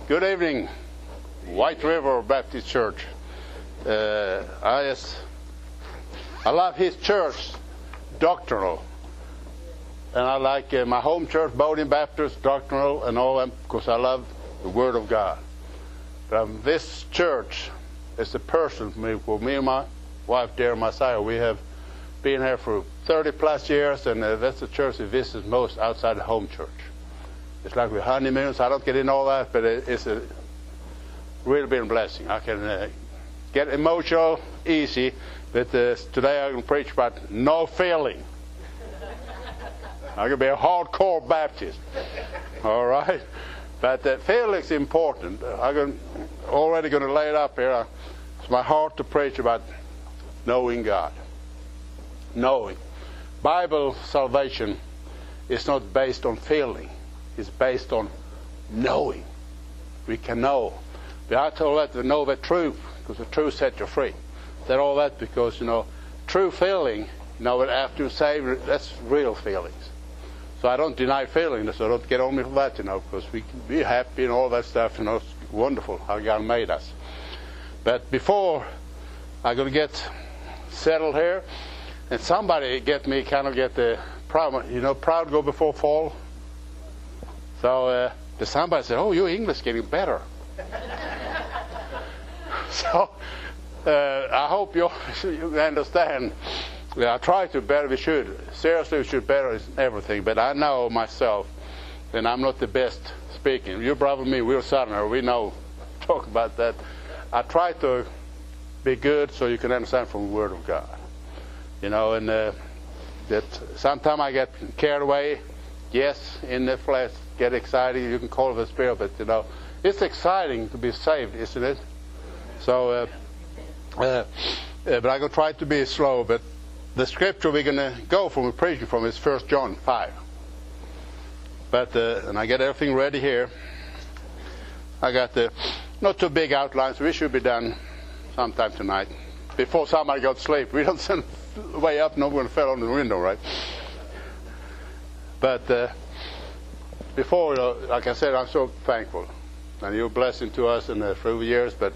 Good evening, White River Baptist Church. I love his church, doctrinal. And I like my home church, Bowdoin Baptist, doctrinal, and all that, because I love the Word of God. But this church is a person for me and my wife, dear Messiah. We have been here for 30 plus years, and that's the church we visit most outside the home church. It's like we're honeymoons. I don't get into all that, but it's really been a blessing. I can get emotional easy, but today I'm going to preach about no failing. I'm going to be a hardcore Baptist. All right? But failing is important. I'm already going to lay it up here. It's my heart to preach about knowing God. Knowing. Bible salvation is not based on feeling. It's based on knowing. We can know. We are told that to know the truth, because the truth sets you free. Said all that because, true feeling, after you're saved, that's real feelings. So I don't deny feelings, so don't get on me for that, because we can be happy and all that stuff, it's wonderful how God made us. But before I'm going to get settled here, and somebody get the problem, proud go before fall. So somebody said, "Oh, your English is getting better." So I hope you understand. I try to better. We should. Seriously, we should better everything. But I know myself, and I'm not the best speaking. Your brother and me, we're Southerner. We know, talk about that. I try to be good so you can understand from the Word of God. And that sometimes I get carried away. Yes, in the flesh, get excited. You can call it the spirit, but it's exciting to be saved, isn't it? So, but I'm going to try to be slow. But the scripture we're going to go from, we're preaching from, is 1 John 5. But and I get everything ready here. I got not too big outlines. We should be done sometime tonight before somebody goes to sleep. We don't send way up. No one fell on the window, right? But before, like I said, I'm so thankful. And you're a blessing to us through the years. But,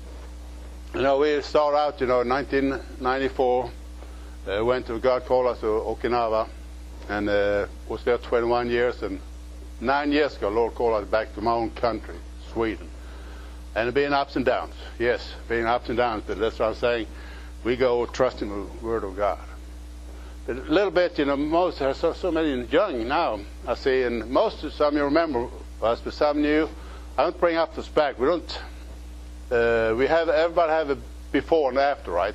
we started out, in 1994. Went to, God called us to Okinawa. And was there 21 years. And 9 years ago, Lord called us back to my own country, Sweden. And it been ups and downs. Yes, been ups and downs. But that's what I'm saying. We go trusting the Word of God. A little bit, most there's so many young now. I see, and most of some of you remember us, but some new. I don't bring up this back. We don't. Everybody have a before and after, right?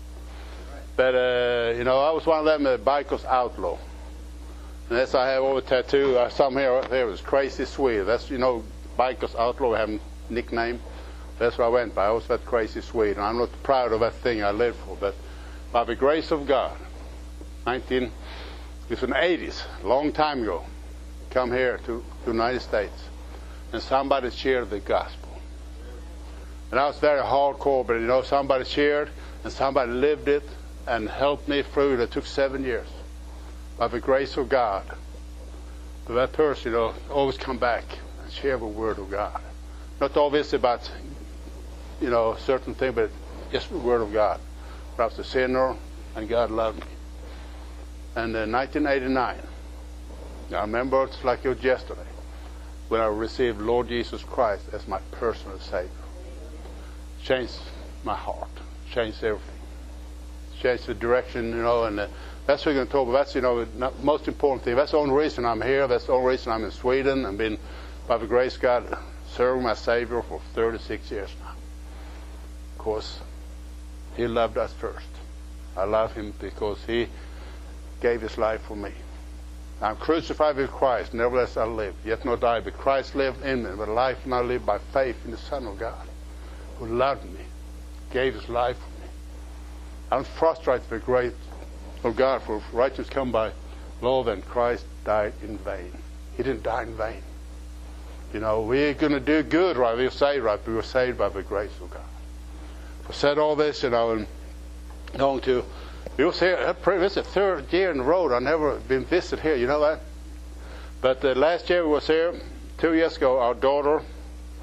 But I was one of them, Bikers Outlaw. And that's I have over tattoo. Some here was Crazy Swede. That's Bikers Outlaw. I have a nickname. That's what I went by. I was that Crazy Swede, and I'm not proud of that thing I lived for. But by the grace of God. It's in the 80s, a long time ago, come here to the United States, and somebody shared the gospel. And I was very hardcore, but somebody shared, and somebody lived it, and helped me through it. It took 7 years. By the grace of God, but that person, always come back and share the Word of God. Not always about, certain thing, but just the Word of God. I was a sinner, and God loved me. And in 1989, I remember it's like it was yesterday, when I received Lord Jesus Christ as my personal Savior. Changed my heart, changed everything, changed the direction, and that's what we're going to talk about. That's, the most important thing. That's the only reason I'm here. That's the only reason I'm in Sweden. I've been, by the grace of God, serving my Savior for 36 years now. Of course, He loved us first. I love Him because He gave His life for me. I'm crucified with Christ, nevertheless I live, yet not I, but Christ lived in me, but life now live by faith in the Son of God, who loved me, gave His life for me. I'm frustrated with the grace of God, for righteousness come by law, then Christ died in vain. He didn't die in vain. We're going to do good, right? We're saved, right? But we were saved by the grace of God. I said all this, and going to. We was here. This is the third year in a row I've never been visited here. You know that? But last year we was here. 2 years ago, our daughter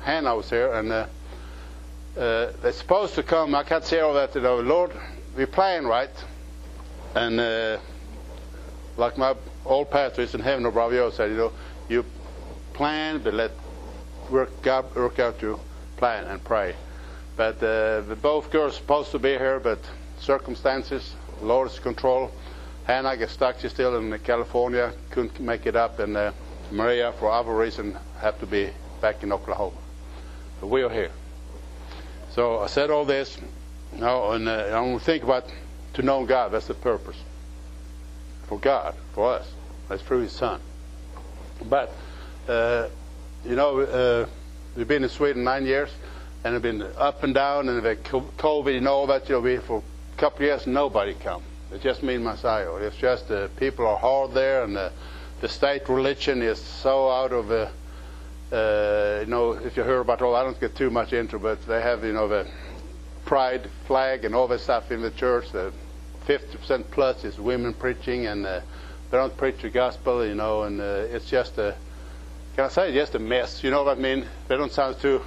Hannah was here, and they're supposed to come. I can't say all that, Lord, we're playing right. And like my old pastor is in heaven, Bravio said, you plan, but let God work out your plan and pray. But both girls supposed to be here, but circumstances, Lord's control. Hannah gets stuck. She's still in California, couldn't make it up, and Maria, for other reason, have to be back in Oklahoma. But we are here. So I said all this, and I want to think about to know God. That's the purpose. For God, for us. That's through His Son. But, we've been in Sweden 9 years, and have been up and down, and the COVID, all that, for a couple of years, nobody come. It's just me and Messiah. It's just people are hard there, and the state religion is so out of, if you hear about all, I don't get too much into, but they have, the pride flag and all that stuff in the church. The 50% plus is women preaching, and they don't preach the gospel, and it's just can I say, just a mess. You know what I mean? They don't sound too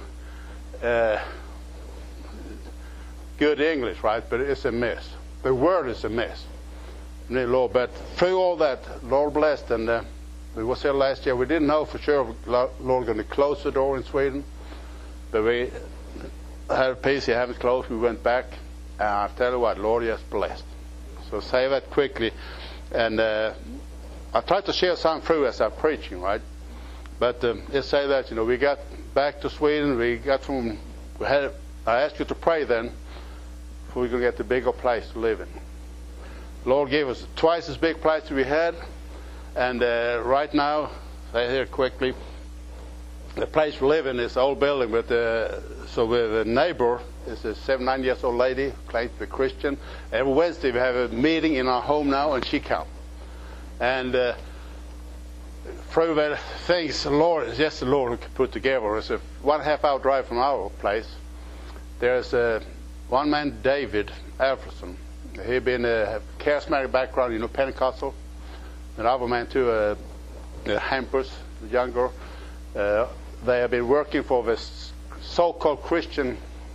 good English, right? But it's a mess. The word is a mess. Lord, but through all that, Lord blessed, and we was here last year. We didn't know for sure if Lord going to close the door in Sweden, but we had peace. He haven't closed. We went back, and I tell you what, Lord just blessed. So say that quickly, and I tried to share some through as I'm preaching, right? But just say that we got back to Sweden. I asked you to pray then, before we could get the bigger place to live in. Lord gave us twice as big place as we had, and right now, say here quickly, the place we live in is an old building, but so the neighbor is a 79 years old lady, claims to be Christian. Every Wednesday we have a meeting in our home now, and she comes. And through the things, the Lord who can put together. It's a 1.5 hour drive from our place. There's one man, David Alfredson. He'd been a charismatic background, Pentecostal. Another man too, Hampers, the younger. They have been working for this so-called Christian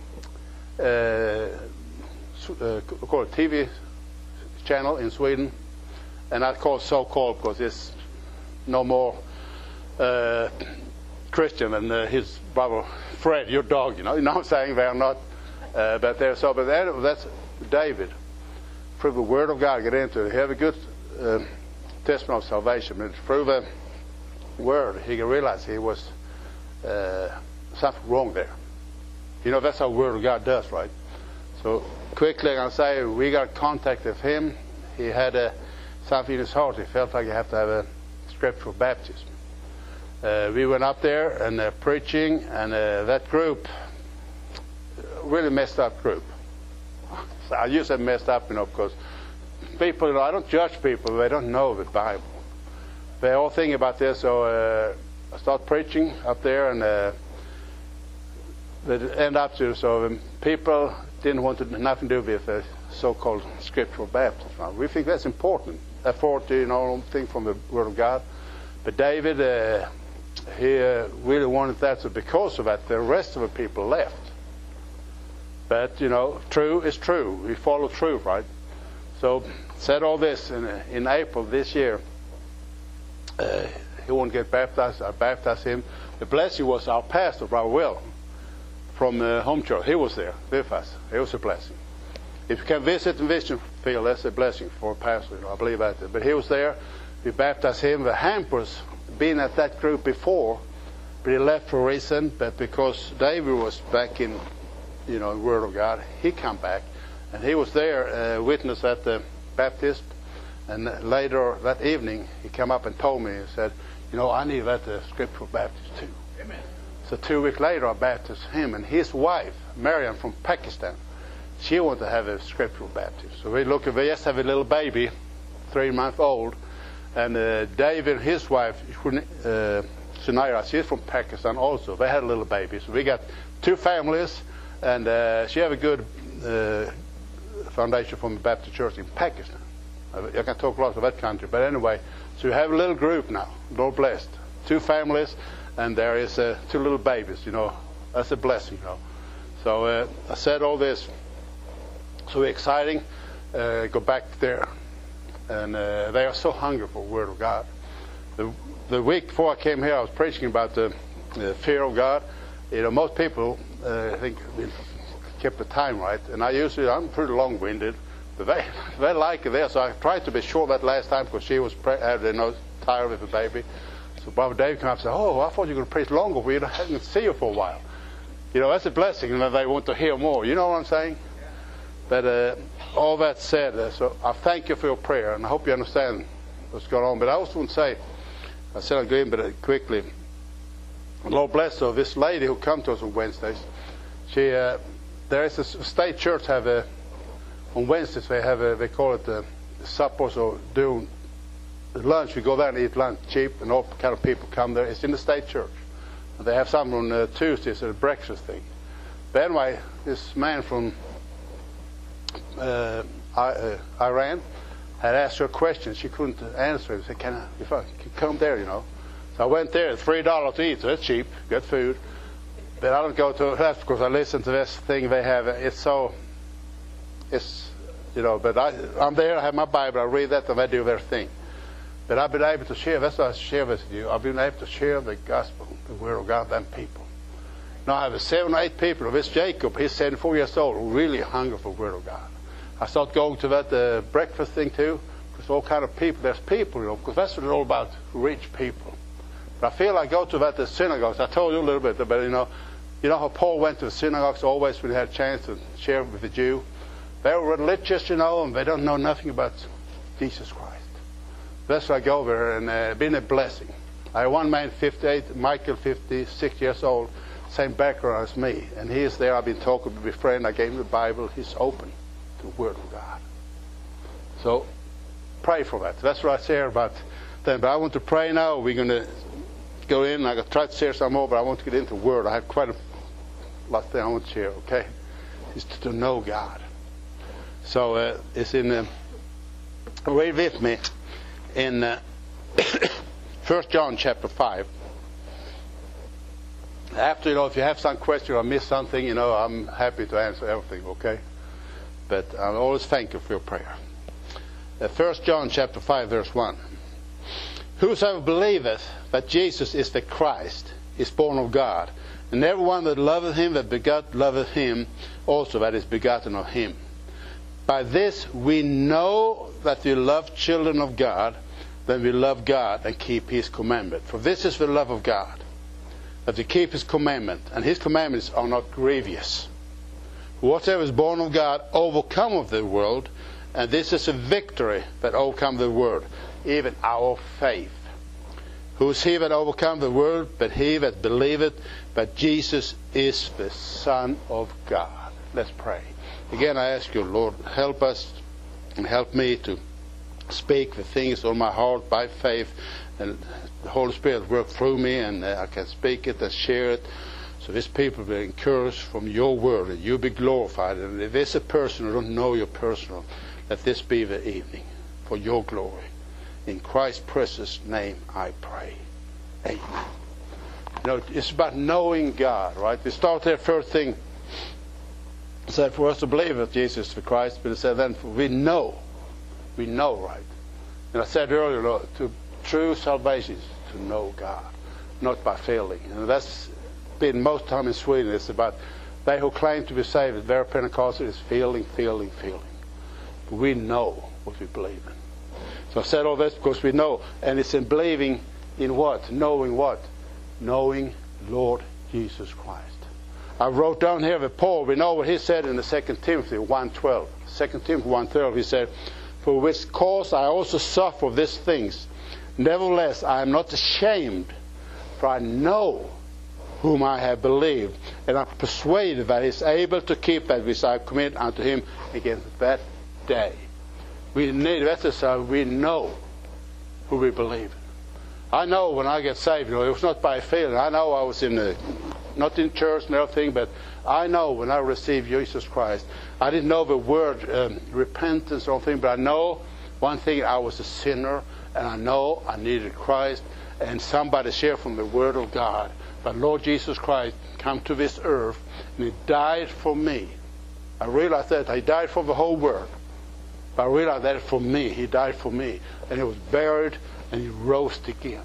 called TV channel in Sweden, and I call it so-called because it's no more Christian than his brother Fred, your dog. You know what I'm saying? They're not, but they're so. But that's David. Through the Word of God, get into it. He have a good testimony of salvation, but through the Word, he can realize he was something wrong there. That's how the Word of God does, right? So quickly, I'm going to say we got contact with him. He had something in his heart. He felt like he had to have a scriptural baptism. We went up there and preaching, and that group, really messed up group. So I use that messed up, because people, I don't judge people. They don't know the Bible. They all think about this. So I start preaching up there, and they end up to, so people didn't want to nothing to do with the so-called scriptural baptism. We think that's important. Authority, thing from the Word of God. But David, he really wanted that. So because of that, the rest of the people left. But true is true. We follow truth, right? So said all this in April this year. He won't get baptized. I baptized him. The blessing was our pastor, Brother Will, from home church. He was there with us. It was a blessing. If you can visit the mission field, that's a blessing for a pastor. I believe that. But he was there. We baptized him. The Hampers, been at that group before, but he left for a reason. But because David was back in, the Word of God, he come back, and he was there, witness at the baptist. And later that evening, he came up and told me, he said, I need that scriptural baptist too. Amen. So 2 weeks later, I baptized him, and his wife, Mariam from Pakistan, she wanted to have a scriptural baptism. So we just have a little baby, 3 months old, and David, his wife, Sunaira, she's from Pakistan also. They had a little baby. So we got 2 families, and she have a good foundation from the Baptist church in Pakistan. I can talk a lot about that country, but anyway, so we have a little group now. Lord blessed. 2 families, and there is 2 little babies, That's a blessing, you know. So I said all this. So exciting. Go back there. And they are so hungry for the Word of God. The week before I came here, I was preaching about the fear of God. You know, most people, I think, kept the time right. And I'm pretty long-winded. But they like it there. So I tried to be short that last time because she was tired with the baby. So Brother Dave came up and said, "Oh, I thought you were going to preach longer. We didn't see you for a while." You know, that's a blessing, and they want to hear more. You know what I'm saying? But all that said, so I thank you for your prayer, and I hope you understand what's going on. But I also want to say, I said I'll go in but quickly. Lord bless her, this lady who comes to us on Wednesdays. There is a state church on Wednesdays they call it suppers or do lunch. We go there and eat lunch cheap, and all kind of people come there. It's in the state church. And they have something on Tuesdays, a breakfast thing. But anyway, this man from Iran had asked her a question. She couldn't answer it. She said, can I come there, you know? So I went there. It's $3 to eat, so it's cheap, good food. But I don't go to that because I listen to this thing they have. But I'm there, I have my Bible, I read that, and they do their thing. But I've been able to share, that's what I share with you. I've been able to share the gospel, the Word of God, them people. Now I have 7 or 8 people. This Jacob, he's 74 years old, really hungry for the Word of God. I start going to that breakfast thing too, because all kind of people, there's people, you know, because that's what it's all about, rich people. But I feel I go to that the synagogues. I told you a little bit about, you know how Paul went to the synagogues always when he had a chance to share with the Jew. They were religious, you know, and they don't know nothing about Jesus Christ. That's why I go there, and been a blessing. I have one man, 58, Michael, 56 years old, same background as me, and he is there. I've been talking with my friend. I gave him the Bible. He's open to the Word of God. So pray for that. That's what I share about them. But I want to pray now. We're going to go in. I try to share some more, but I want to get into the Word. I have quite a lot of things I want to share. Okay, is to know God. So it's in. Read with me in 1 John chapter 5. After, if you have some question or miss something, I'm happy to answer everything, okay? But I always thank you for your prayer. 1 John chapter 5, verse 1. Whosoever believeth that Jesus is the Christ is born of God, and everyone that loveth him that begot loveth him also that is begotten of him. By this we know that we love children of God, when we love God and keep his commandment. For this is the love of God, that we keep his commandment, and his commandments are not grievous. Whatever is born of God overcometh the world, and this is a victory that overcometh the world, even our faith. Who is he that overcometh the world, but he that believeth that Jesus is the Son of God? Let's pray. Again, I ask you, Lord, help us and help me to speak the things on my heart by faith, and the Holy Spirit work through me, and I can speak it and share it, so these people will be encouraged from your word, and you be glorified. And if there's a person who don't know you personal, let this be the evening for your glory. In Christ's precious name I pray. Amen. It's about knowing God, right? We start there, first thing. It said for us to believe that Jesus is the Christ, but it said then we know, right? And I said earlier, to true salvation is to know God, not by feeling. And that's been most time in Sweden. It's about they who claim to be saved, very Pentecostal, is feeling. But we know what we believe in. So I said all this because we know, and it's in believing in what? Knowing what? Knowing Lord Jesus Christ. I wrote down here that Paul, we know what he said in the 2 Timothy 1:12. 2 Timothy 1:12, he said, for which cause I also suffer these things. Nevertheless, I am not ashamed, for I know whom I have believed, and I am persuaded that he is able to keep that which I commit unto him against that day. We need that, so we know who we believe in. I know when I get saved, it was not by feeling. I know I was not in church and everything, but I know when I received Jesus Christ, I didn't know the word repentance or anything, but I know one thing, I was a sinner, and I know I needed Christ, and somebody shared from the Word of God But Lord Jesus Christ came to this earth and He died for me. I realized that He died for the whole world. But I realized that for me, He died for me. And He was buried and He rose again.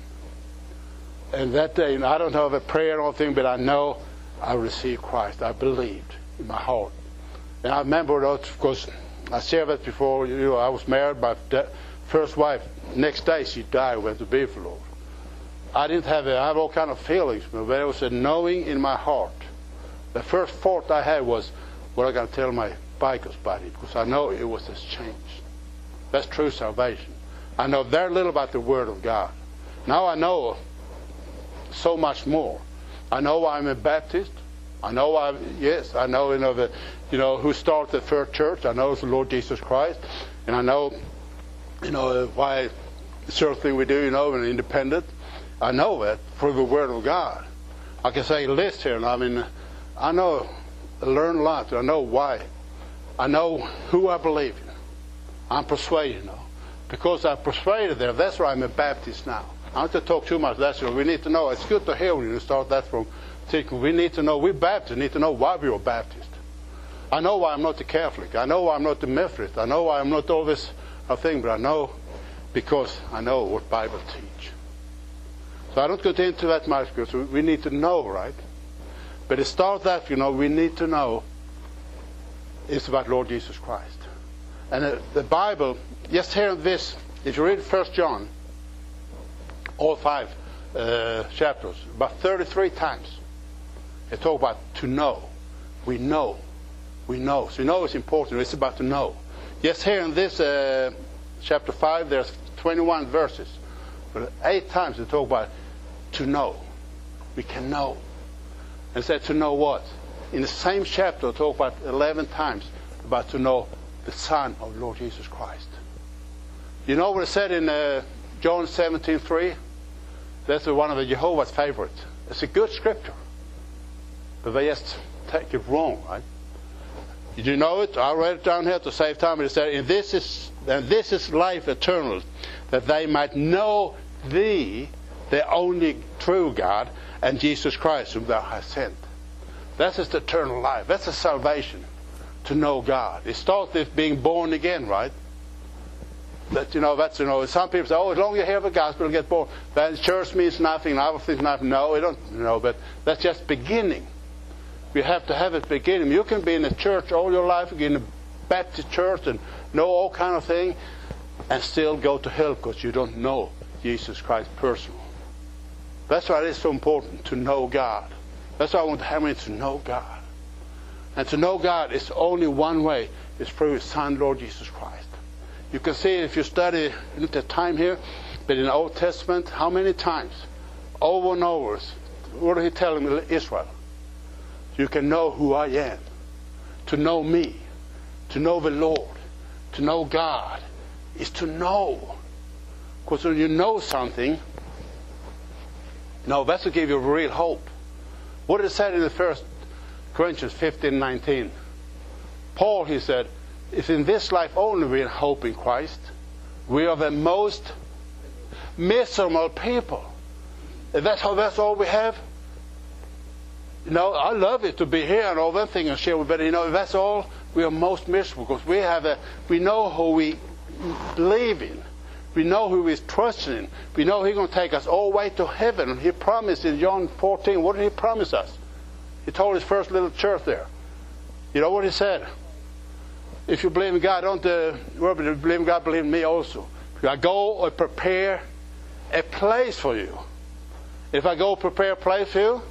And that day, I don't have a prayer or anything, but I know I received Christ. I believed in my heart. And I remember that, of course, I shared that before. I was married. My first wife, next day she died, went to be with the Lord. I had all kind of feelings, but there was a knowing in my heart. The first thought I had was, what am I going to tell my biker's buddy? Because I know it was this change. That's true salvation. I know very little about the Word of God. Now I know so much more. I know why I'm a Baptist. I know why, I know, who started the first church. I know it's the Lord Jesus Christ. And I know, why certain thing we do, when independent. I know that through the Word of God. I can say a list here, and I know, I learned a lot. I know why. I know who I believe in. I'm persuaded, Because I'm persuaded there, that's why I'm a Baptist now. I don't have to talk too much. We need to know. It's good to hear when you start that from thinking. We need to know. We Baptists need to know why we are Baptist. I know why I'm not a Catholic. I know why I'm not a Methodist. I know why I'm not all this thing, but I know because I know what Bible teach. So I don't go into that much because we need to know, right? But it starts that, we need to know it's about Lord Jesus Christ. And the Bible, just here in this, if you read 1 John, all 5 chapters, about 33 times, they talk about to know. We know. So it's important. It's about to know. Yes, here in this chapter 5, there's 21 verses. But 8 times they talk about to know. We can know. And said to know what? In the same chapter, they talk about 11 times about to know the Son of Lord Jesus Christ. You know what it said in John 17:3? That's one of the Jehovah's favorites. It's a good scripture. But they just take it wrong, right? Did you know it? I read it down here to save time. It said, and this is life eternal, that they might know thee, the only true God, and Jesus Christ, whom thou hast sent. That is the eternal life. That's the salvation, to know God. It starts with being born again, right? That some people say, as long as you hear the gospel, you get born. Then church means nothing, and other things nothing. No, we don't know, but that's just beginning. We have to have it beginning. You can be in a church all your life, you can be in a Baptist church and know all kind of thing, and still go to hell because you don't know Jesus Christ personally. That's why it is so important to know God. That's why I want to have to know God. And to know God is only one way. It's through His Son, Lord Jesus Christ. You can see if you study, look at time here, but in the Old Testament, how many times? Over and over. What did He tell Israel? You can know who I am. To know me. To know the Lord. To know God. Is to know. Because when you know something, that's to give you real hope. What did it say in the 1 Corinthians 15:19? Paul, he said, if in this life only we have hope in Christ, we are the most miserable people. If that's all we have, I love it to be here and all that thing and share with you, but if that's all, we are most miserable because we know who we believe in. We know who we're trusting in. We know He's going to take us all the way to heaven. He promised in John 14, what did He promise us? He told His first little church there. You know what He said? If you believe in God, don't believe in God, believe in me also. I go and prepare a place for you. If I go prepare a place for you,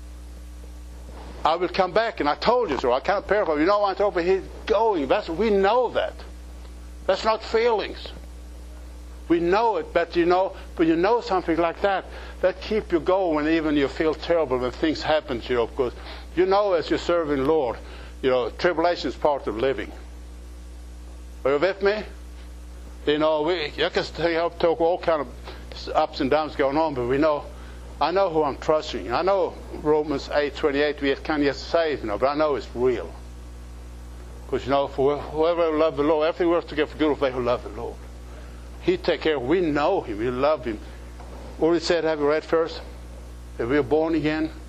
I will come back. And I told you so. I can't prepare for you. I told you He's going. We know that. That's not feelings. We know it, but when you know something like that keeps you going when even you feel terrible when things happen to you. Because as you're serving the Lord, tribulation is part of living. Are you with me? I can talk all kind of ups and downs going on, but I know who I'm trusting. I know Romans 8:28, we can't just say it, but I know it's real. Because, for whoever loves the Lord, everything works together for good of they who love the Lord. He take care. We know Him. We love Him. What He said, have you read first? If we are born again,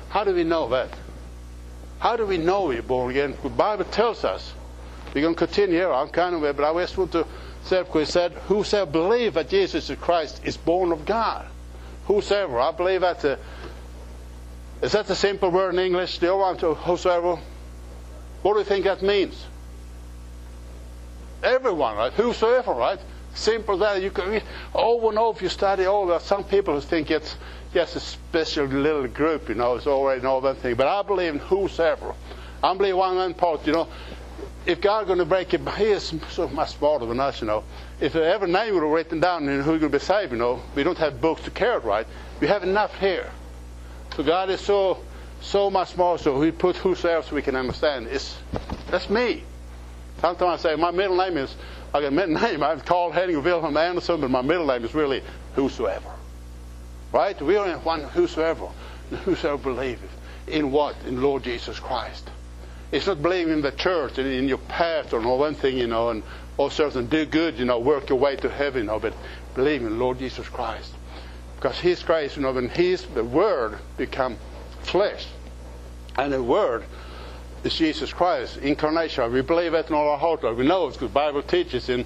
How do we know that? How do we know we're born again? The Bible tells us. We're going to continue here. I'm kind of, but I just want to say, because it said, whosoever believes that Jesus is Christ is born of God. Whosoever. I believe that's is that the simple word in English? The other one to whosoever. What do you think that means? Everyone, right? Whosoever, right? Simple that. You can over and over if you study over. Some people who think it's just a special little group, it's already all that thing. But I believe in whosoever. I believe one part, if God going to break it, He is so much smarter than us, If every name were written down and who's going to be saved, we don't have books to carry it, right? We have enough here. So God is so much more, so He put whosoever so we can understand. That's me. Sometimes I say, my middle name is, I got a middle name, I'm called Henning Wilhelm Anderson, but my middle name is really whosoever. Right? We are in one whosoever. Whosoever believeth. In what? In Lord Jesus Christ. It's not believing in the church and in your pastor and all one thing, and all sorts and do good, work your way to heaven, but believe in Lord Jesus Christ. Because His grace, when the Word become flesh. And the Word is Jesus Christ, incarnation. We believe that in all our heart. We know it because the Bible teaches in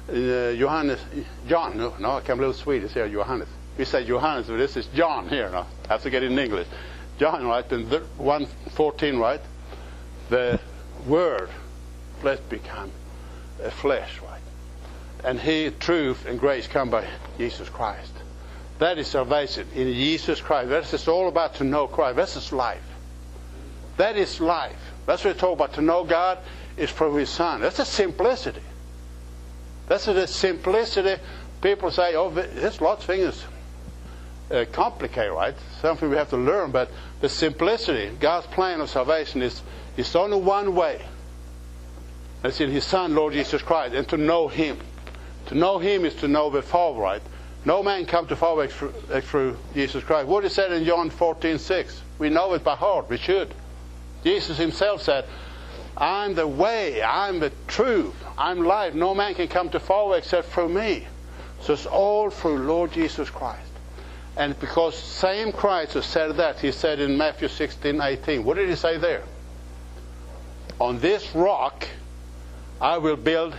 John. No, I can't believe Swedish here, Johannes. We say Johannes, but this is John here. No, I have to get it in English. John, right, in 1:14, right? The Word, flesh become a flesh, right? And He, truth and grace come by Jesus Christ. That is salvation in Jesus Christ. That is all about to know Christ. That is life. That is life. That's what we talk about. To know God is through His Son. That's the simplicity. That's the simplicity. People say, there's lots of things complicated, right? Something we have to learn, but the simplicity, God's plan of salvation is only one way. That's in His Son, Lord Jesus Christ, and to know Him. To know Him is to know the Father, right? No man come to Father through Jesus Christ. What He said in John 14:6. We know it by heart. We should. Jesus Himself said, I'm the way, I'm the truth, I'm life. No man can come to Father except through me. So it's all through Lord Jesus Christ. And because same Christ who said that, He said in Matthew 16:18. What did He say there? On this rock I will build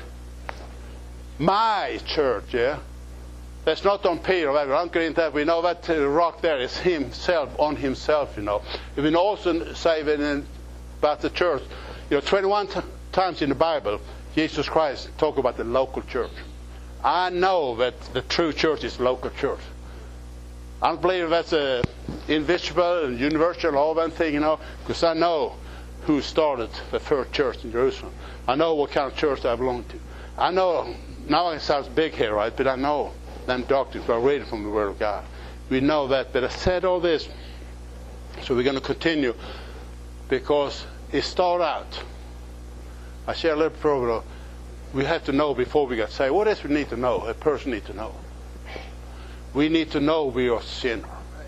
my church, yeah? That's not on Peter. I don't get into that. We know that the rock there is Himself, on Himself, If we also say about the church, 21 times in the Bible, Jesus Christ talk about the local church. I know that the true church is local church. I don't believe that's invisible and universal and all that thing, because I know who started the first church in Jerusalem. I know what kind of church I belong to. I know, now it sounds big here, right? But I know them doctrines are reading from the Word of God. We know that. But I said all this, so we're going to continue, because it started out. I share a little further. We have to know before we get saved. What else we need to know? A person needs to know. We need to know we are sinners.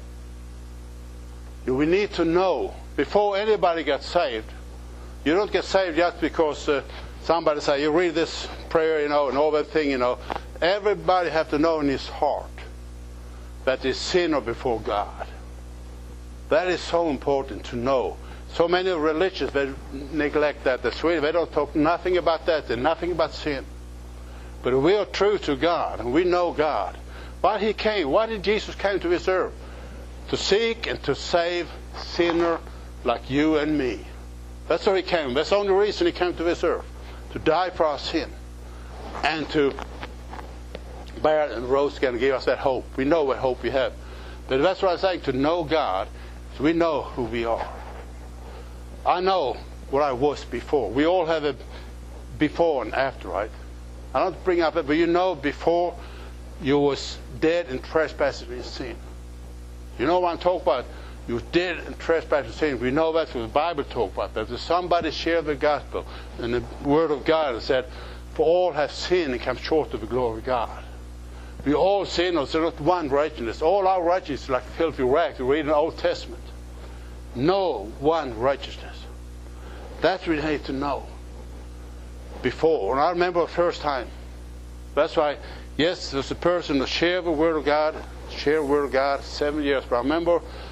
We need to know before anybody gets saved. You don't get saved just because somebody say you read this prayer, and all that thing, Everybody have to know in his heart that he's sinner before God. That is so important to know. So many religions, they neglect that. The Swedes, they don't talk nothing about that. They're nothing about sin. But if we are true to God and we know God, why He came? Why did Jesus came to this earth? To seek and to save sinner like you and me. That's why He came. That's the only reason He came to this earth. To die for our sin. And to bear and rose again and give us that hope. We know what hope we have. But that's what I'm saying. To know God, so we know who we are. I know what I was before. We all have a before and after, right? I don't bring up it, but before you was dead in trespasses and sin. You know what I'm talking about? You were dead in trespasses and sin. We know that's what the Bible talks about. That if somebody shared the gospel and the Word of God and said, for all have sinned and come short of the glory of God. We all sinners, there's not one righteousness. All our righteousness is like filthy rags. You read in the Old Testament. No one righteousness. That's what we need to know. Before. And I remember the first time. That's why, yes, there's a person who shared the Word of God, 7 years. But I remember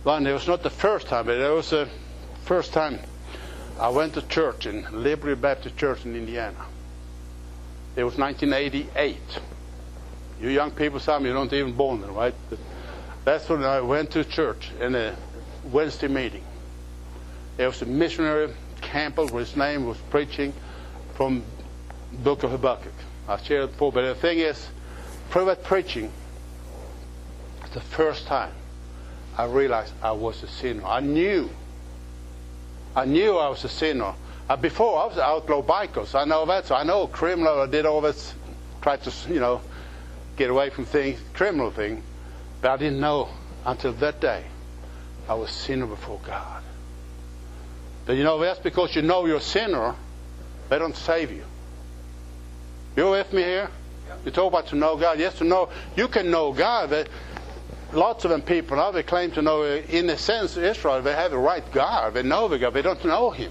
It was not the first time, but it was the first time I went to church in Liberty Baptist Church in Indiana. It was 1988. You young people, some of you don't even born then, right? But that's when I went to church in a Wednesday meeting. There was a missionary, Campbell, his name, was preaching from the book of Habakkuk. I shared it before, but the thing is, through that preaching, it's the first time I realized I was a sinner. I knew I was a sinner. Before, I was an outlaw biker, so I know that. So I know a criminal. I did all this, tried to, get away from things, criminal thing. But I didn't know until that day I was a sinner before God. But that's because you know you're a sinner, they don't save you. You with me here? Yep. You talk about to know God. Yes, to know. You can know God. But lots of them people now, they claim to know, in a sense, Israel, they have the right God. They know the God. They don't know Him.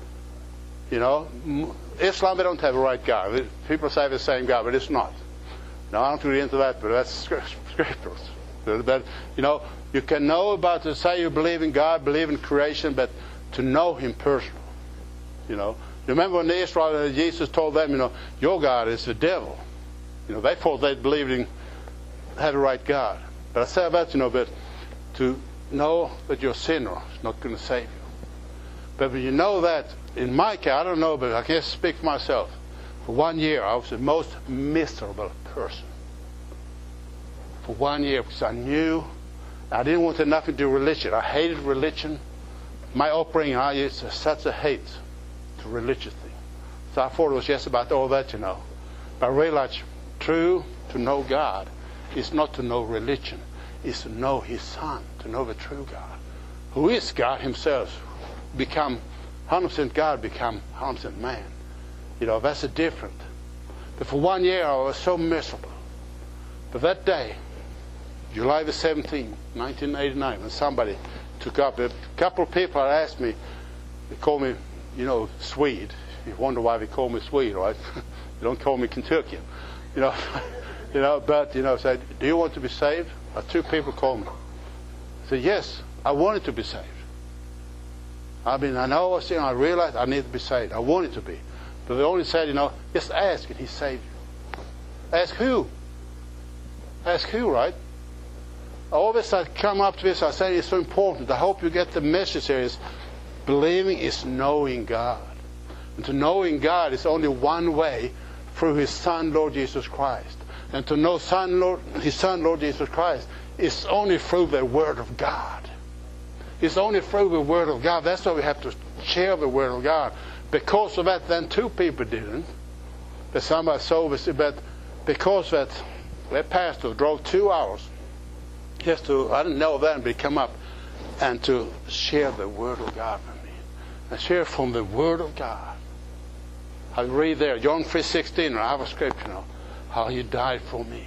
Islam, they don't have a right God. People say the same God, but it's not. No, I don't get into that, but that's scriptures. But, you can know about to say you believe in God, believe in creation, but to know Him personally. You remember when Israel, Jesus told them, your God is the devil. They thought they believed in, had a right God. But I say that, but to know that you're a sinner is not going to save you. But when you know that, in my case, I don't know, but I can't speak for myself. For 1 year, I was the most miserable person. For 1 year, because I knew I didn't want nothing to do with religion. I hated religion. My upbringing, I used to such a hate to religious things. So I thought it was just about all that, But I realized true to know God is not to know religion. It's to know His Son, to know the true God, who is God Himself. Become 100% God, become 100% man. That's a different. But for 1 year, I was so miserable. But that day, July the 17th, 1989, when somebody took up, a couple of people had asked me, they call me, Swede. You wonder why they call me Swede, right? They don't call me Kentuckian. But said, do you want to be saved? 2 people called me. I said, yes, I wanted to be saved. I know I realized I need to be saved. I wanted to be. But they only said, just ask and He saved you. Ask who? Ask who, right? All this I come up to this, I say it's so important. I hope you get the message here is believing is knowing God. And to knowing God is only one way, through His Son, Lord Jesus Christ. And to know His Son, Lord Jesus Christ, is only through the Word of God. It's only through the Word of God. That's why we have to share the Word of God. Because of that, then 2 people didn't. But somebody saw this, but because that, their pastor drove 2 hours just to, I didn't know that, but come up and to share the Word of God with me. And share from the Word of God. I read there, John 3:16, I have a scripture, how He died for me.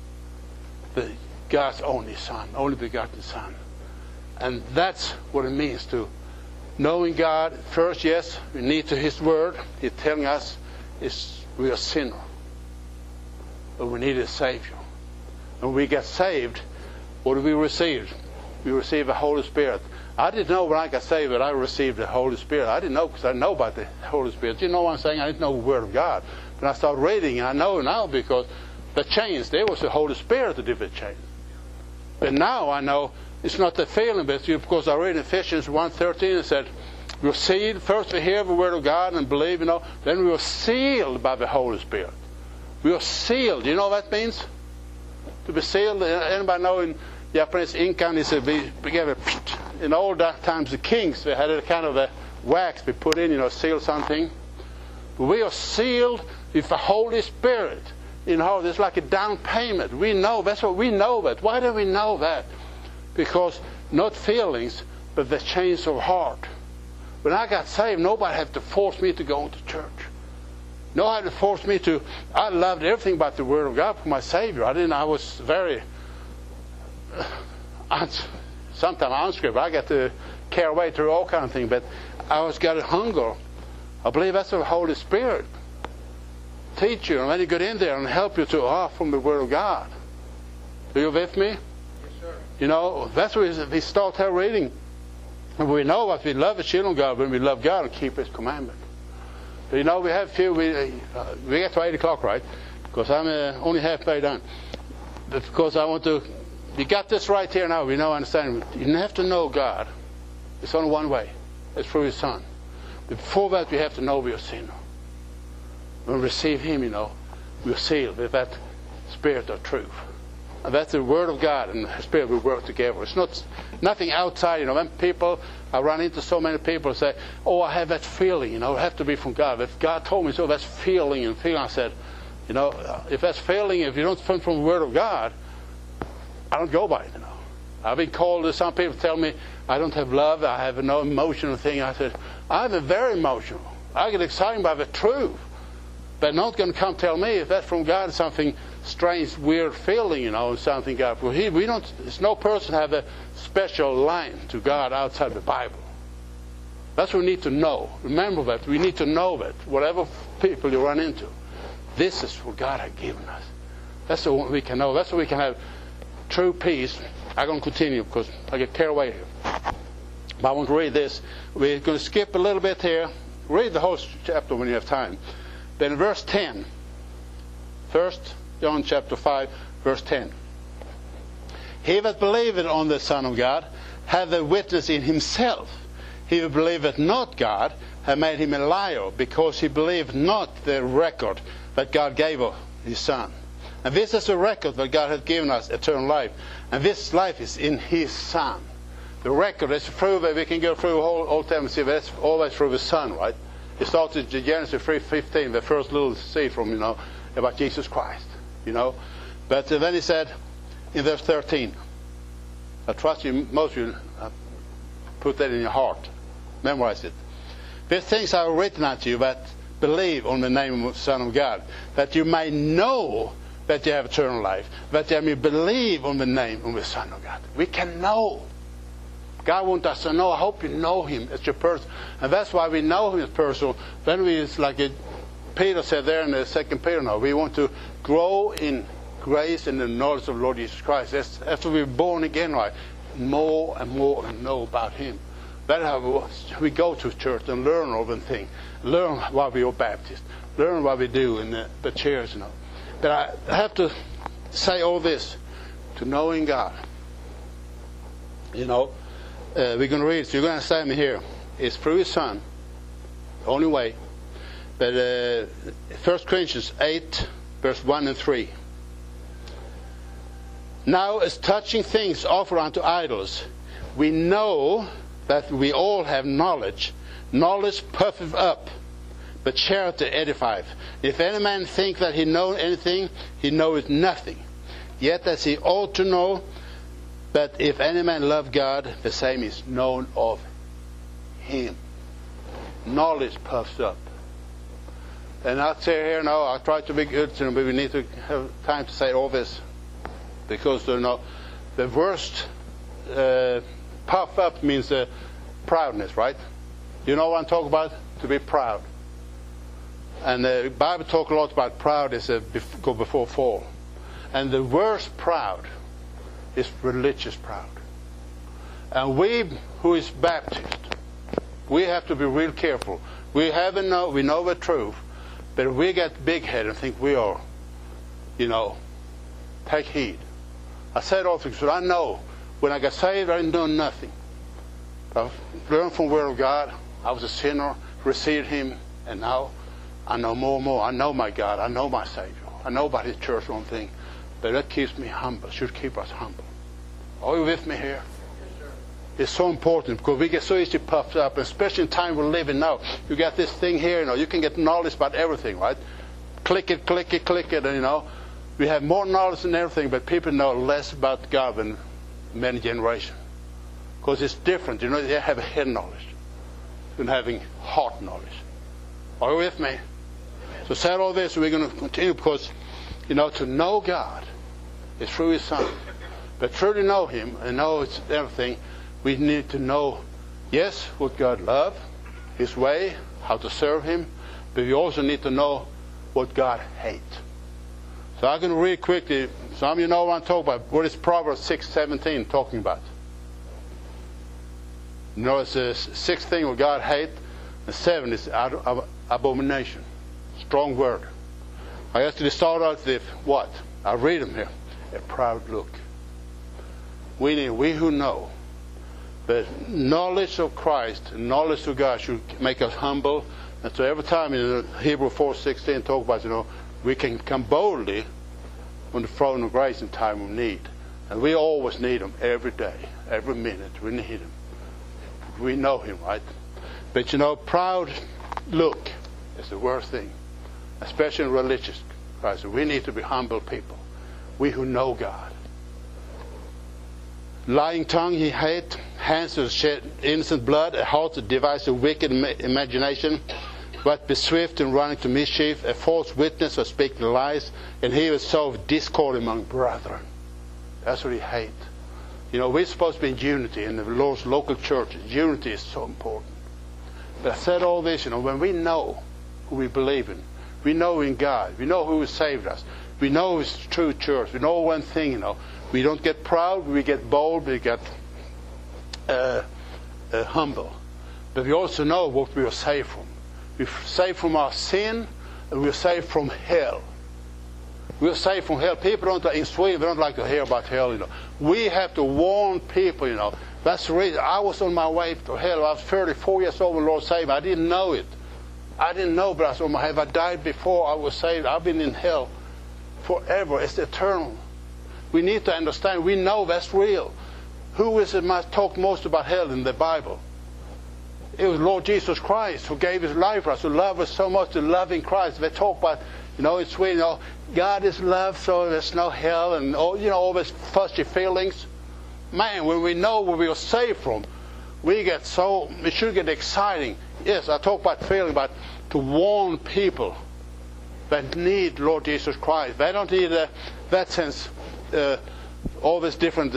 God's only Son, only begotten Son. And that's what it means to knowing God. First, yes, we need to His Word. He's telling us we are sinners. But we need a Savior. And when we get saved, what do we receive? We receive the Holy Spirit. I didn't know when I got saved that I received the Holy Spirit. I didn't know because I know about the Holy Spirit. You know what I'm saying? I didn't know the Word of God. But I started reading, and I know now because the change, there was the Holy Spirit that did the change. But now I know it's not the feeling, but because I read in Ephesians 1:13, it said, we're sealed. First we hear the Word of God and believe, then we were sealed by the Holy Spirit. We are sealed. You know what that means? To be sealed. Anybody know in Japanese inkan is in old times the kings, they had a kind of a wax we put in, seal something. But we are sealed with the Holy Spirit. It's like a down payment. We know, that's what we know that. Why do we know that? Because not feelings, but the change of heart. When I got saved, nobody had to force me to go into church. Nobody had to force me to. I loved everything about the Word of God for my Savior. I was very sometimes unscripted. I got to carry away through all kind of things, but I always got a hunger. I believe that's the Holy Spirit teach you, and then you get in there and help you to from the Word of God. Are you with me? Yes, sir. You know, that's where we start our reading. And we know that we love the children of God when we love God and keep His commandment. You know, we have few. We get to 8 o'clock, right? Because I'm only halfway done. Because I want to. You got this right here now. We know, understand. You have to know God. It's only one way. It's through His Son. But before that, we have to know we're a sinner. When we receive Him, you know, we're sealed with that Spirit of truth. And that's the Word of God and the Spirit will work together. It's not nothing outside. You know, when people, I run into so many people who say, "Oh, I have that feeling. You know, it has to be from God." If God told me so, that's feeling and feeling. I said, you know, if that's feeling, if you don't come from the Word of God, I don't go by it. You know, I've been called. Some people tell me I don't have love. I have no emotional thing. I said, I'm very emotional. I get excited by the truth. But not going to come tell me if that's from God, something strange, weird feeling, you know, something God. Well, we don't. There's no person have a special line to God outside the Bible. That's what we need to know. Remember that. We need to know that. Whatever people you run into, this is what God has given us. That's what we can know. That's what we can have true peace. I'm going to continue because I get carried away here. But I want to read this. We're going to skip a little bit here. Read the whole chapter when you have time. Then verse 10. 1 John chapter 5, verse 10. He that believeth on the Son of God hath a witness in himself. He that believeth not God hath made him a liar, because he believed not the record that God gave of His Son. And this is the record that God hath given us, eternal life. And this life is in His Son. The record is through that we can go through the whole Old Testament, see that's always through the Son, right? It starts in Genesis 3:15, the first little seed from, you know, about Jesus Christ, you know. But then He said in verse 13, I trust you, most of you put that in your heart, memorize it. These things are written unto you that believe on the name of the Son of God, that you may know that you have eternal life, that you may believe on the name of the Son of God. We can know. God wants us to know. I hope you know Him as your person. And that's why we know Him as personal. Then it's like Peter said there in the 2 Peter now, we want to grow in grace and the knowledge of the Lord Jesus Christ. After we're born again, right? More and more and know about Him. That's how we go to church and learn all the things. Learn why we are Baptist. Learn what we do in the chairs, you know. But I have to say all this to knowing God. You know, we're going to read it. So you're going to understand me here. It's through His Son. The only way. But 1 Corinthians 8, verse 1 and 3. Now, as touching things offered unto idols, we know that we all have knowledge. Knowledge puffeth up, but charity edifieth. If any man think that he knoweth anything, he knoweth nothing. Yet as he ought to know, but if any man love God, the same is known of Him. Knowledge puffs up. And I'll say here now, I try to be good, but we need to have time to say all this. Because, you know, the worst puff up means proudness, right? You know what I'm talking about? To be proud. And the Bible talks a lot about proud is go before fall. And the worst proud is religious proud. And we who is Baptist, we have to be real careful. We know the truth, but if we get big headed and think we are, you know, take heed. I said all things, but I know when I got saved, I didn't know nothing. I learned from the Word of God. I was a sinner, received Him, and now I know more and more. I know my God. I know my Savior. I know about His church, one thing. But that keeps me humble. Should keep us humble. Are you with me here? Yes, sir. It's so important because we get so easily puffed up, especially in the time we're living now. You got this thing here, you know, you can get knowledge about everything, right? Click it, and you know. We have more knowledge than everything, but people know less about God than many generations. Because it's different, you know, they have head knowledge than having heart knowledge. Are you with me? Amen. So said all this, we're going to continue because, you know, to know God is through His Son. But truly know Him and know it's everything, we need to know, yes, what God loves, His way, how to serve Him, but we also need to know what God hates. So I'm going to read quickly Some of you know what I'm talking about. What is Proverbs 6:17 talking about? You know, it's the sixth thing what God hates. The seventh is abomination. Strong word. I actually start out with what? I'll read them here. A proud look. We who know that knowledge of Christ and knowledge of God should make us humble. And so every time in Hebrews 4:16 talk about, we can come boldly on the throne of grace in time of need. And we always need Him every day, every minute. We need Him. We know Him, right? But proud look is the worst thing, especially in religious crisis. We need to be humble people. We who know God. Lying tongue He hates, hands that shed innocent blood, a heart that devises a wicked imagination, but be swift in running to mischief, a false witness for speaking lies, and he who sows discord among brethren. That's what He hates. We're supposed to be in unity in the Lord's local churches. Unity is so important. But I said all this, when we know who we believe in, we know in God, we know who has saved us, we know His true church, we know one thing, we don't get proud, we get bold, we get humble. But we also know what we are saved from. We're saved from our sin, and we're saved from hell. We're saved from hell. People in Sweden, they don't like to hear about hell, We have to warn people, That's the reason. I was on my way to hell. I was 34 years old when the Lord saved me. I didn't know it. I didn't know, but I said, have I died before I was saved? I've been in hell forever. It's eternal. We need to understand. We know that's real. Who is it that talked most about hell in the Bible? It was Lord Jesus Christ who gave His life for us, who loved us so much, to love in Christ. They talk about, in Sweden, God is love, so there's no hell, and all these fuzzy feelings. Man, when we know where we are saved from, it should get exciting. Yes, I talk about feeling, but to warn people that need Lord Jesus Christ. They don't need that sense, all this different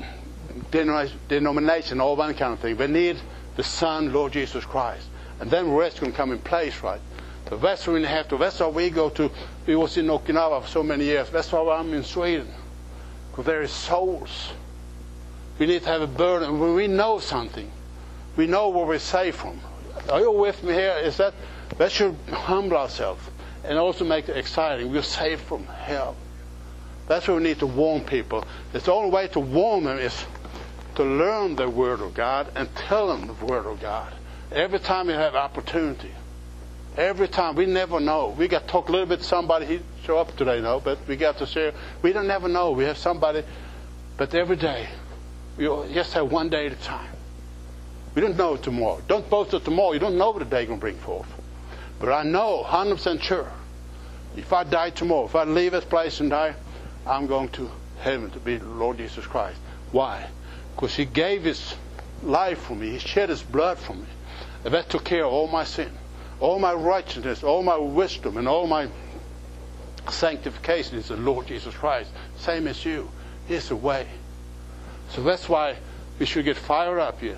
denomination, all that kind of thing. They need the Son, Lord Jesus Christ. And then the rest can come in place, right? So that's what we have to. That's why we go to. We was in Okinawa for so many years. That's why I'm in Sweden. Because there is souls. We need to have a burden. When we know something, we know where we're saved from. Are you with me here? Is that should humble ourselves and also make it exciting. We're saved from hell. That's what we need to warn people. The only way to warn them is to learn the Word of God and tell them the Word of God. Every time we have opportunity. Every time. We never know. We got to talk a little bit to somebody. He show up today, but we got to share. We don't never know. We have somebody. But every day, we just have one day at a time. We don't know tomorrow. Don't boast of tomorrow. You don't know what the day going to bring forth. But I know 100% sure. If I die tomorrow, if I leave this place and die, I'm going to heaven to be the Lord Jesus Christ. Why? Because He gave His life for me. He shed His blood for me. And that took care of all my sin, all my righteousness, all my wisdom, and all my sanctification is the Lord Jesus Christ. Same as you. He's the way. So that's why we should get fired up, yes,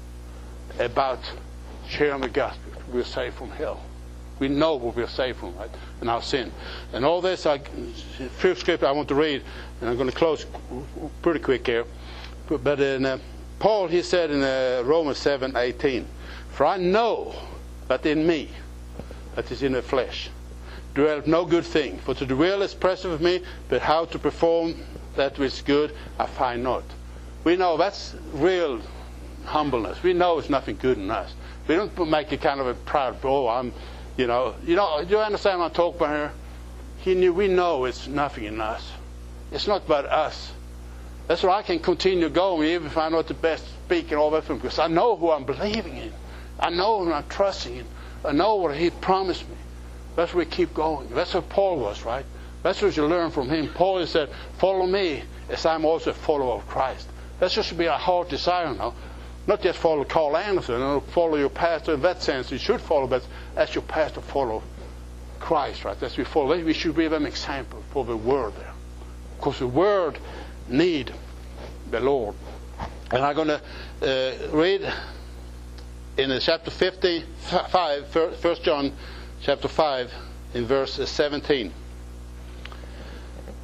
about sharing the gospel. We're saved from hell. We know what we're saved from, right? And our sin. And all this, few scripture I want to read, and I'm going to close pretty quick here. But in Paul, he said in Romans 7:18, "For I know that in me, that is in the flesh, dwelleth no good thing. For to do will is present with me, but how to perform that which is good I find not." We know that's real humbleness. We know it's nothing good in us. We don't make it kind of a proud, you understand what I'm talking about here? We know it's nothing in us. It's not about us. That's why I can continue going, even if I'm not the best speaker and all that, because I know who I'm believing in. I know who I'm trusting in. I know what He promised me. That's why we keep going. That's what Paul was, right? That's what you learn from him. Paul said, "Follow me, as I'm also a follower of Christ." That should be our heart desire now. Not just follow Carl Anderson or follow your pastor in that sense. You should follow, but as your pastor, follow Christ, right? As we follow, we should be an example for the Word there. Because the Word need the Lord. And I'm going to read in chapter 55, 1 John chapter 5, in verse 17.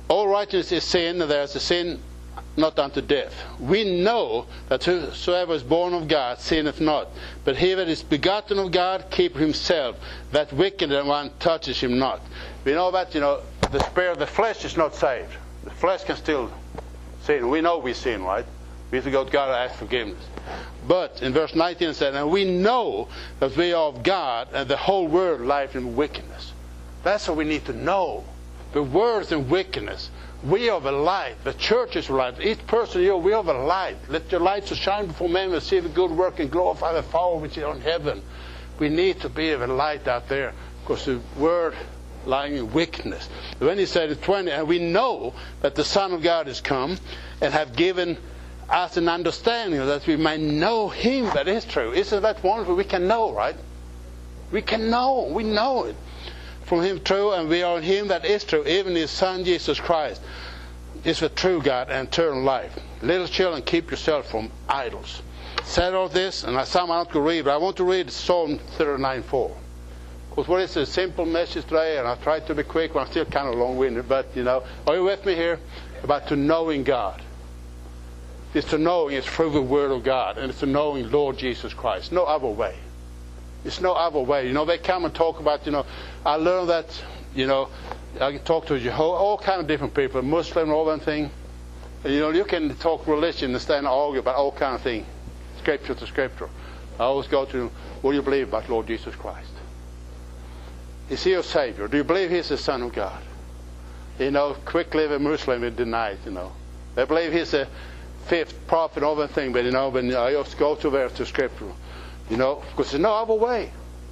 all righteousness is sin, and there is a sin not unto death. We know that whosoever is born of God sinneth not, but he that is begotten of God keepeth himself, that wicked one touches him not. We know that, the spirit, the flesh is not saved. The flesh can still sin. We know we sin, right? We have to go to God and ask forgiveness. But in verse 19 it said, and we know that we are of God, and the whole world lieth in wickedness. That's what we need to know. The world is in wickedness. We are the light. The church is the light. Each person here, we are the light. Let your light so shine before men and see the good work and glorify the Father which is in heaven. We need to be the light out there, because the world lying in wickedness. When he said in 20, and we know that the Son of God is come and have given us an understanding that we may know him that is true. Isn't that wonderful? We can know, right? We can know. We know it. From him true, and we are in him that is true, even his Son Jesus Christ is the true God and eternal life. Little children, keep yourself from idols. Said all this, and I'm not going to read, but I want to read Psalm 39:4. Because what is a simple message today, and I try to be quick, but I'm still kind of long-winded, but are you with me here? About to knowing God. It's to knowing it's through the Word of God, and it's to knowing Lord Jesus Christ. No other way. It's no other way. They come and talk about, I learned that, I can talk to all kind of different people, Muslim, all that thing. And, you can talk religion and stand and argue about all kind of things, scripture to scripture. I always go to, what do you believe about Lord Jesus Christ? Is he your Savior? Do you believe he's the Son of God? Quick-living Muslim will deny it, They believe he's the fifth prophet, all that thing, but, when I just go to scripture. Because there's no other way.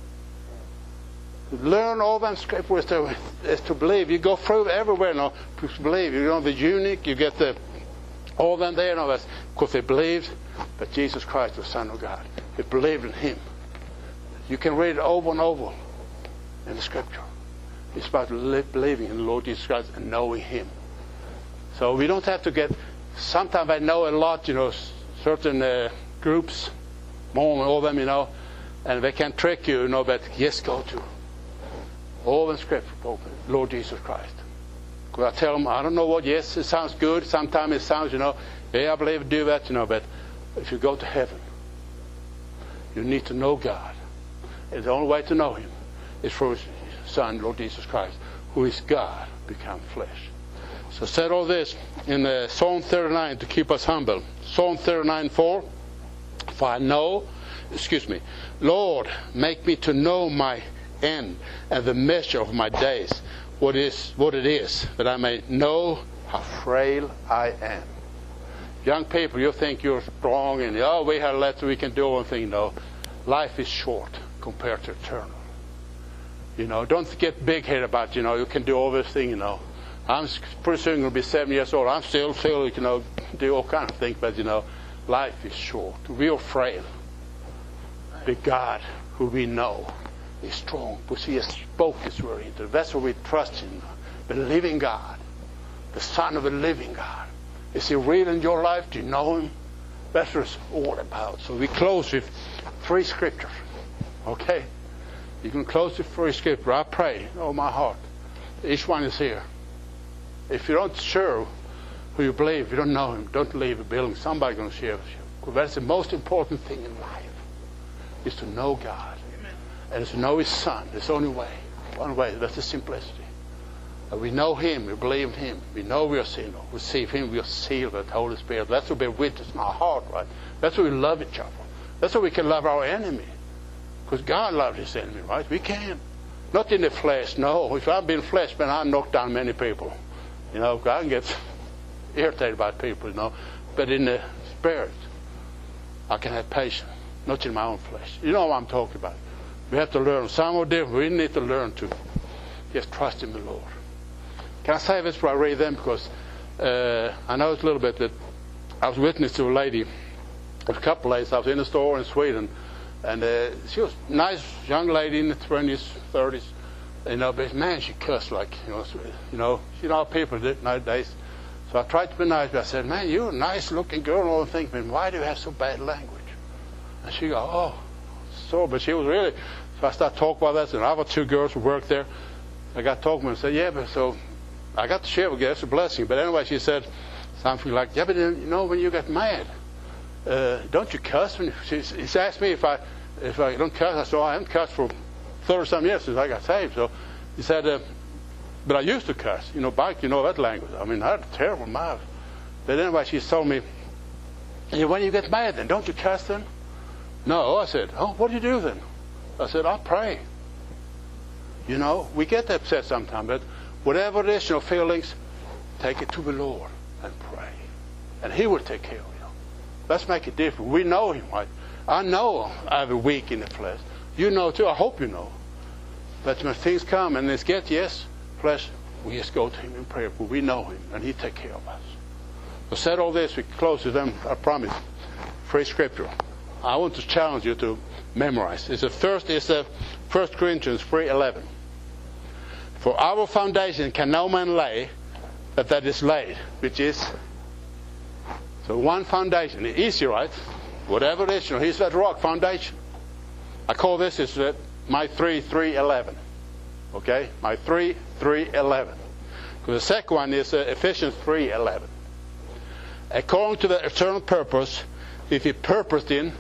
Learn all them scriptures is to believe. You go through everywhere now to believe. The eunuch, you get all them there, that's because they believed that Jesus Christ was the Son of God. They believed in him. You can read it over and over in the scripture. It's about believing in the Lord Jesus Christ and knowing him. So we don't have to get. Sometimes I know a lot, certain groups. Mormon, all them, and they can trick you, but yes, go to all the scripture, Lord Jesus Christ. Because I tell them, I don't know what, yes, it sounds good. Sometimes it sounds, yeah, I believe do that, but if you go to heaven, you need to know God. And the only way to know him is through his Son, Lord Jesus Christ, who is God, become flesh. So said all this in Psalm 39 to keep us humble. Psalm 39:4. For I know, Lord, make me to know my end and the measure of my days, what it is, that I may know how frail I am. Young people, you think you're strong and we have less, we can do anything. No, life is short compared to eternal. Don't get big-headed about you can do all this thing. I'm pretty soon going to be 7 years old. I'm still do all kind of things, but life is short. We are frail. But God, who we know, is strong. Because he has spoke his word into. That's what we trust in. The living God. The Son of the living God. Is he real in your life? Do you know him? That's what it's all about. So we close with 3 scriptures. Okay? You can close with 3 scriptures. I pray, my heart. Each one is here. If you're not sure who you believe, if you don't know him, don't leave the building. Somebody's going to share with you. Because that's the most important thing in life, is to know God. Amen. And to know his Son. There's only way. One way. That's the simplicity. We know him. We believe in him. We know we are sinners. We receive him. We are sealed with the Holy Spirit. That's what we witness in our heart, right? That's what we love each other. That's what we can love our enemy. Because God loved his enemy, right? We can. Not in the flesh, no. If I've been flesh, man, I knocked down many people. God can get irritated by people, but in the spirit, I can have patience, not in my own flesh. You know what I'm talking about. We have to learn. Some are different. We need to learn to just trust in the Lord. Can I say this before I read them? Because I know it's a little bit that I was witness to a lady, a couple of ladies. I was in a store in Sweden, and she was a nice young lady in the 20s, 30s. But man, she cussed like, how people do nowadays. So I tried to be nice, but I said, man, you're a nice looking girl and all the things, but why do you have so bad language? And she go, but she was really, so I started talking about that, and other 2 girls who worked there, I got talking and said, yeah, but so I got to share with you. It's a blessing. But anyway, she said something like, yeah, but you know, when you get mad, don't you cuss? She asked me if I don't cuss. I said, I haven't cussed for 30-some years since I got saved. So he said, but I used to cuss. You know, Bike, you know that language. I mean, I had a terrible mouth. But anyway, she told me, yeah, when you get mad then, don't you cuss then? No, I said, oh, what do you do then? I said, I pray. You know, we get upset sometimes, but whatever it is, your feelings, take it to the Lord and pray. And He will take care of you. Let's make it different. We know Him, right? I know I have a weak in the flesh. You know too. I hope you know. But when things come and it's flesh, we just go to Him in prayer. But we know Him and He take care of us. So said all this, we close with them, I promise. Free scripture. I want to challenge you to memorize. It's 1 Corinthians 3:11. For our foundation can no man lay, but that is laid, which is, so one foundation. It's easy, right? Whatever it is, you know, He's that rock foundation. I call this my 3:11. Okay? My 3:11. Because the second one is Ephesians 3:11. According to the eternal purpose, if He purposed in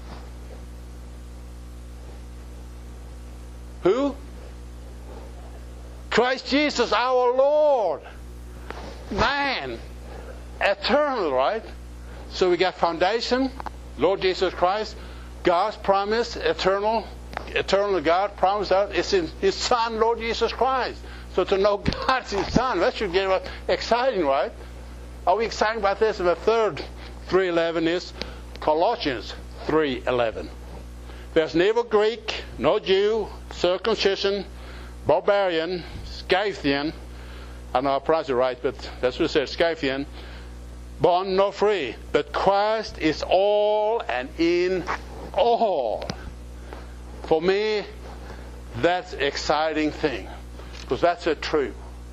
who? Christ Jesus our Lord. Man. Eternal, right? So we got foundation, Lord Jesus Christ, God's promise, eternal God promised us. It's in His Son, Lord Jesus Christ. So to know God's His Son, that should get exciting, right? Are we excited about this? And the third 3:11 is Colossians 3:11. There's neither Greek, nor Jew, circumcision, barbarian, Scythian. I don't know how to pronounce it right, but that's what it says, Scythian. Bond nor free, but Christ is all and in all. For me, that's an exciting thing, because that's a truth.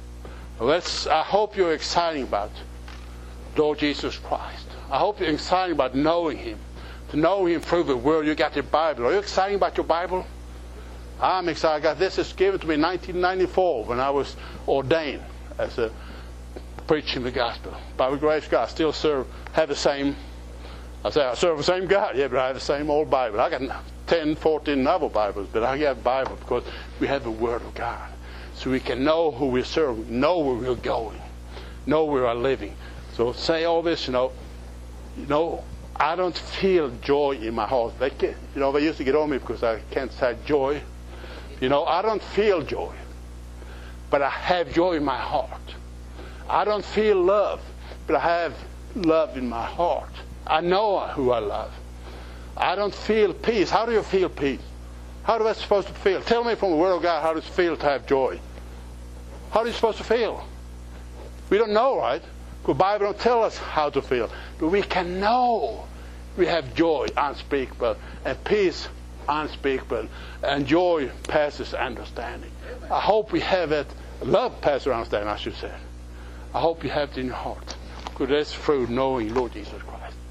I hope you're excited about Lord Jesus Christ. I hope you're excited about knowing Him. To know Him through the Word. You got your Bible. Are you excited about your Bible? I'm excited. I got this. It's given to me in 1994 when I was ordained as a preaching the gospel. By the grace of God, I still have the same. I serve the same God. Yeah, but I have the same old Bible. I got 10, 14 other Bibles, but I got a Bible because we have the Word of God. So we can know who we serve, know where we're going, know where we're living. So say all this, you know, I don't feel joy in my heart. They used to get on me because I can't say joy. You know, I don't feel joy, but I have joy in my heart. I don't feel love, but I have love in my heart. I know who I love. I don't feel peace. How do you feel peace? How do I supposed to feel? Tell me from the Word of God, how does it feel to have joy? How are you supposed to feel? We don't know, right? The Bible don't tell us how to feel. But we can know we have joy unspeakable and peace unspeakable and joy passes understanding. I hope we have it. Love passes understanding, I should say. I hope you have it in your heart. Because that's through knowing Lord Jesus Christ.